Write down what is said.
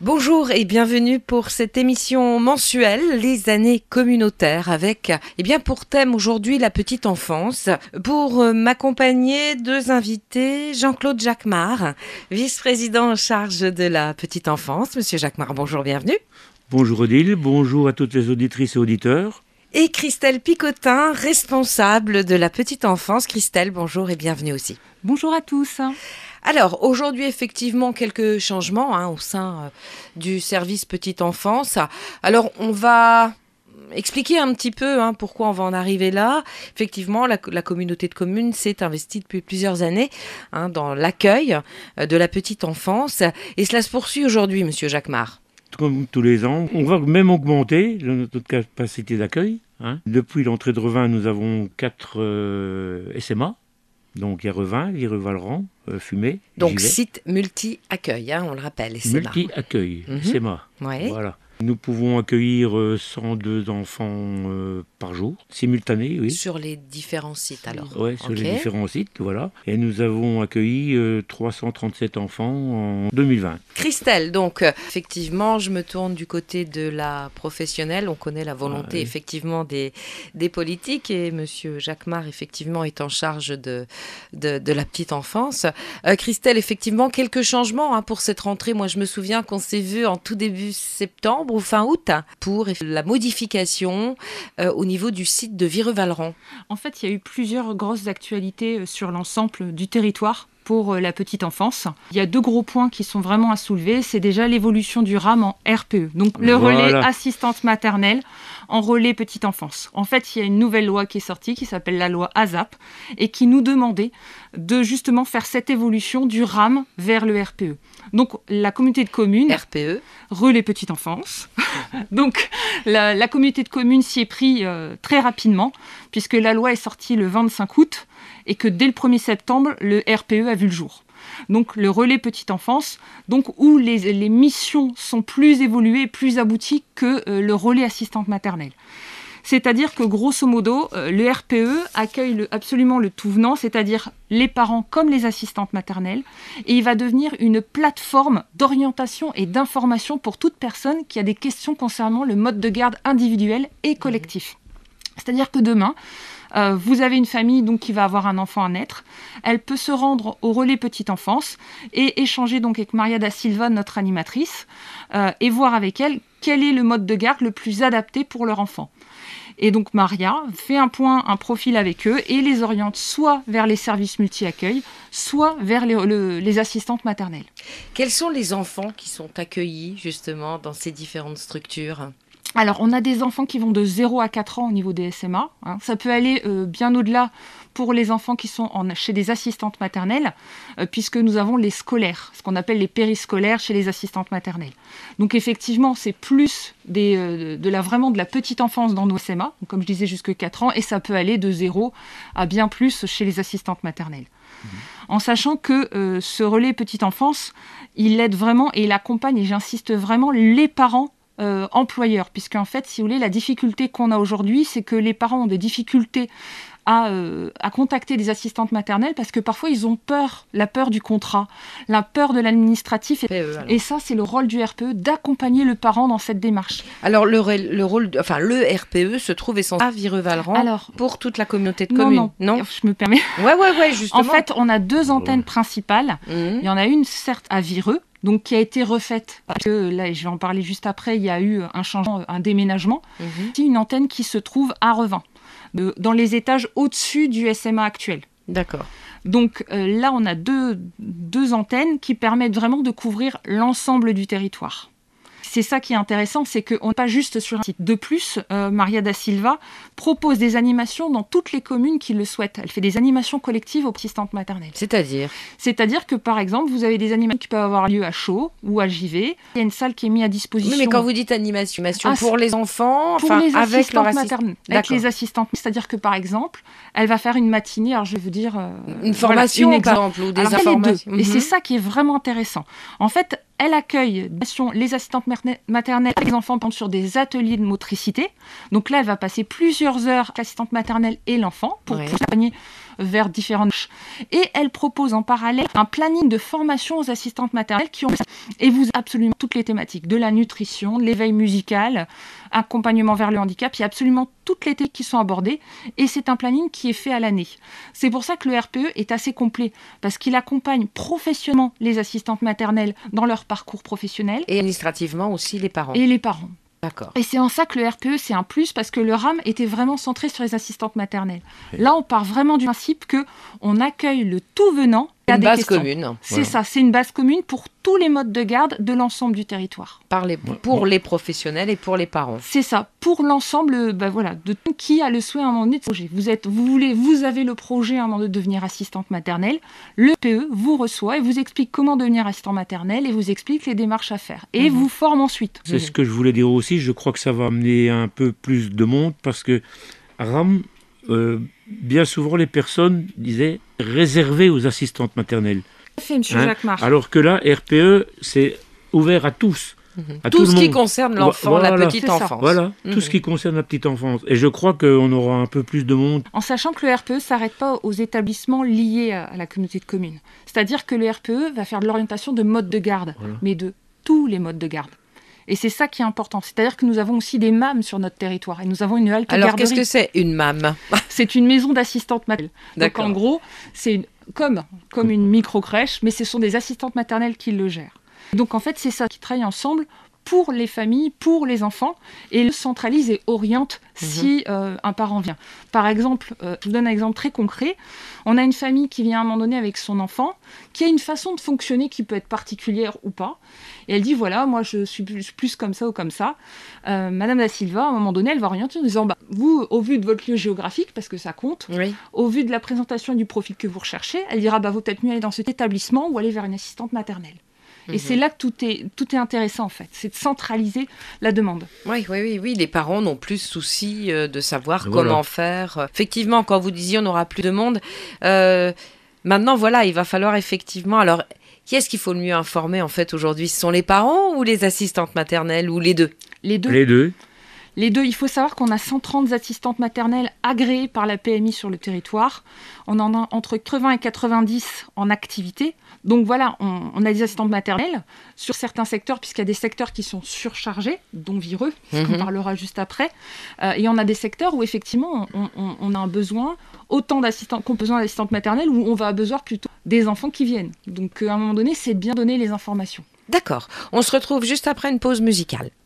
Bonjour et bienvenue pour cette émission mensuelle, les années communautaires, avec pour thème aujourd'hui la petite enfance. Pour m'accompagner, deux invités, Jean-Claude Jacquemart, vice-président en charge de la petite enfance. Monsieur Jacquemart, bonjour, bienvenue. Bonjour Odile, bonjour à toutes les auditrices et auditeurs. Et Christelle Picotin, responsable de la petite enfance. Christelle, bonjour et bienvenue aussi. Bonjour à tous. Alors, aujourd'hui, effectivement, quelques changements au sein du service petite enfance. Alors, on va expliquer un petit peu pourquoi on va en arriver là. Effectivement, la communauté de communes s'est investie depuis plusieurs années dans l'accueil de la petite enfance. Et cela se poursuit aujourd'hui, Monsieur Jacquemart. Comme tous les ans, on va même augmenter notre capacité d'accueil. Depuis l'entrée de Revin, nous avons 4 SMA. Donc il y a Revin, Virevalran, Fumé. Donc site multi-accueil, on le rappelle, SMA. Multi-accueil, SMA. Ouais. Voilà. Nous pouvons accueillir 102 enfants par jour, simultanés, oui. Sur les différents sites alors. Oui, sur les différents sites, voilà. Et nous avons accueilli 337 enfants en 2020. Christelle, donc effectivement, je me tourne du côté de la professionnelle. On connaît la volonté effectivement des politiques et Monsieur Jacquemart effectivement est en charge de la petite enfance. Christelle, effectivement, quelques changements pour cette rentrée. Moi, je me souviens qu'on s'est vu en tout début septembre ou fin août pour la modification au niveau du site de Virevalran. En fait, il y a eu plusieurs grosses actualités sur l'ensemble du territoire pour la petite enfance. Il y a 2 gros points qui sont vraiment à soulever. C'est déjà l'évolution du RAM en RPE, donc le relais assistante maternelle en relais petite enfance. En fait, il y a une nouvelle loi qui est sortie qui s'appelle la loi ASAP et qui nous demandait de justement faire cette évolution du RAM vers le RPE. Donc la communauté de communes, RPE, relais petite enfance. Donc la communauté de communes s'y est pris très rapidement puisque la loi est sortie le 25 août et que dès le 1er septembre, le RPE a vu le jour. Donc le relais petite enfance, où les missions sont plus évoluées et plus abouties que le relais assistante maternelle. C'est-à-dire que grosso modo, le RPE accueille absolument le tout venant, c'est-à-dire les parents comme les assistantes maternelles, et il va devenir une plateforme d'orientation et d'information pour toute personne qui a des questions concernant le mode de garde individuel et collectif. C'est-à-dire que demain, vous avez une famille qui va avoir un enfant à naître. Elle peut se rendre au relais petite enfance et échanger avec Maria da Silva, notre animatrice, et voir avec elle quel est le mode de garde le plus adapté pour leur enfant. Et donc Maria fait un profil avec eux et les oriente soit vers les services multi-accueil, soit vers les assistantes maternelles. Quels sont les enfants qui sont accueillis justement dans ces différentes structures ? Alors, on a des enfants qui vont de 0 à 4 ans au niveau des SMA. Ça peut aller bien au-delà pour les enfants qui sont chez des assistantes maternelles, puisque nous avons les scolaires, ce qu'on appelle les périscolaires chez les assistantes maternelles. Donc, effectivement, c'est plus vraiment de la petite enfance dans nos SMA, donc, comme je disais, jusque 4 ans, et ça peut aller de 0 à bien plus chez les assistantes maternelles. En sachant que ce relais petite enfance, il aide vraiment et il accompagne, et j'insiste vraiment, les parents employeurs, puisqu'en fait, si vous voulez, la difficulté qu'on a aujourd'hui, c'est que les parents ont des difficultés à contacter des assistantes maternelles parce que parfois ils ont la peur du contrat, la peur de l'administratif. Et ça, c'est le rôle du RPE d'accomagner le parent dans cette démarche. Alors le RPE se trouve essentiellement à Virevalran pour toute la communauté de communes. Non, je me permets. Ouais, justement. En fait, on a 2 antennes principales. Il y en a une certes à Vireux, qui a été refaite, parce que là, je vais en parler juste après, il y a eu un changement, un déménagement. C'est une antenne qui se trouve à Revin, dans les étages au-dessus du SMA actuel. D'accord. Donc là, on a deux antennes qui permettent vraiment de couvrir l'ensemble du territoire. C'est ça qui est intéressant, c'est qu'on n'est pas juste sur un site. De plus, Maria da Silva propose des animations dans toutes les communes qui le souhaitent. Elle fait des animations collectives aux assistantes maternelles. C'est-à-dire que, par exemple, vous avez des animations qui peuvent avoir lieu à Chaux ou à Givet. Il y a une salle qui est mise à disposition. Oui, mais quand vous dites animation pour les enfants, pour les assistantes maternelles, avec les assistantes. C'est-à-dire que, par exemple, elle va faire une matinée, alors je vais vous dire... une formation, par exemple, ou des informations. Et c'est ça qui est vraiment intéressant. En fait, elle accueille les assistantes maternelles avec les enfants sur des ateliers de motricité. Donc là, elle va passer plusieurs heures avec l'assistante maternelle et l'enfant pour accompagner vers différentes niches. Et elle propose en parallèle un planning de formation aux assistantes maternelles qui ont et vous absolument toutes les thématiques, de la nutrition, de l'éveil musical, accompagnement vers le handicap, il y a absolument toutes les thématiques qui sont abordées et c'est un planning qui est fait à l'année. C'est pour ça que le RPE est assez complet parce qu'il accompagne professionnellement les assistantes maternelles dans leur parcours professionnel. Et administrativement aussi les parents. Et les parents. D'accord. Et c'est en ça que le RPE, c'est un plus parce que le RAM était vraiment centré sur les assistantes maternelles. Là, on part vraiment du principe qu'on accueille le tout venant. Une base commune. C'est ça, c'est une base commune pour tous les modes de garde de l'ensemble du territoire. Pour les professionnels et pour les parents. C'est ça, pour l'ensemble de tout qui a le souhait à un moment donné de projet. Vous avez le projet à un moment donné de devenir assistante maternelle, le RPE vous reçoit et vous explique comment devenir assistant maternelle et vous explique les démarches à faire. Et vous forme ensuite. C'est ce que je voulais dire aussi, je crois que ça va amener un peu plus de monde parce que RAM... bien souvent, les personnes disaient réservé aux assistantes maternelles. Fait, monsieur Jacques Marc. Alors que là, RPE, c'est ouvert à tous. À tout le ce monde. qui concerne l'enfant, la petite enfance. Voilà, tout ce qui concerne la petite enfance. Et je crois qu'on aura un peu plus de monde. En sachant que le RPE ne s'arrête pas aux établissements liés à la communauté de communes. C'est-à-dire que le RPE va faire de l'orientation de mode de garde, mais de tous les modes de garde. Et c'est ça qui est important. C'est-à-dire que nous avons aussi des MAM sur notre territoire. Et nous avons une halte garderie. Alors, qu'est-ce que c'est une MAM? C'est une maison d'assistantes maternelles. Donc, en gros, c'est comme une micro-crèche, mais ce sont des assistantes maternelles qui le gèrent. Donc, en fait, c'est ça qui travaille ensemble pour les familles, pour les enfants, et le centralise et oriente si un parent vient. Par exemple, je vous donne un exemple très concret. On a une famille qui vient à un moment donné avec son enfant, qui a une façon de fonctionner qui peut être particulière ou pas. Et elle dit, voilà, moi je suis plus comme ça ou comme ça. Madame da Silva, à un moment donné, elle va orienter en disant, vous, au vu de votre lieu géographique, parce que ça compte, au vu de la présentation et du profil que vous recherchez, elle dira, vaut peut-être mieux aller dans cet établissement ou aller vers une assistante maternelle. Et c'est là que tout est intéressant, en fait. C'est de centraliser la demande. Oui. Les parents n'ont plus souci de savoir comment faire. Effectivement, quand vous disiez on n'aura plus de monde, maintenant, il va falloir effectivement... Alors, qui est-ce qu'il faut le mieux informer, en fait, aujourd'hui? Ce sont les parents ou les assistantes maternelles ou les deux? Les deux. Les deux, il faut savoir qu'on a 130 assistantes maternelles agréées par la PMI sur le territoire. On en a entre 80 et 90 en activité. Donc voilà, on a des assistantes maternelles sur certains secteurs, puisqu'il y a des secteurs qui sont surchargés, dont Vireux, on parlera juste après. Et on a des secteurs où effectivement, on a un besoin, autant qu'on a besoin d'assistantes maternelles, où on va avoir besoin plutôt des enfants qui viennent. Donc à un moment donné, c'est bien donner les informations. D'accord, on se retrouve juste après une pause musicale.